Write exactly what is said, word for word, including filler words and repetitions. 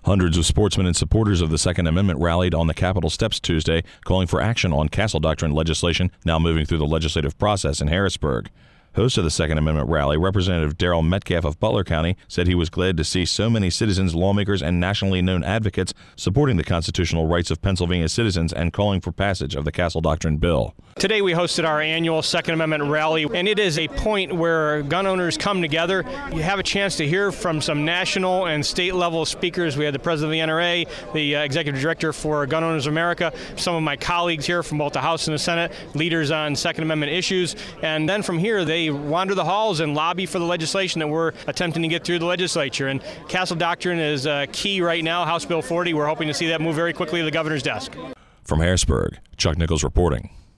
Hundreds of sportsmen and supporters of the Second Amendment rallied on the Capitol steps Tuesday, calling for action on Castle Doctrine legislation now moving through the legislative process in Harrisburg. Host of the Second Amendment rally, Representative Daryl Metcalf of Butler County, said he was glad to see so many citizens, lawmakers, and nationally known advocates supporting the constitutional rights of Pennsylvania citizens and calling for passage of the Castle Doctrine bill. Today we hosted our annual Second Amendment rally, and it is a point where gun owners come together. You have a chance to hear from some national and state level speakers. We had the president of the N R A, the uh, executive director for Gun Owners of America, some of my colleagues here from both the House and the Senate, leaders on Second Amendment issues, and then from here they wander the halls and lobby for the legislation that we're attempting to get through the legislature. And Castle Doctrine is uh, key right now, House Bill forty. We're hoping to see that move very quickly to the governor's desk. From Harrisburg, Chuck Nichols reporting.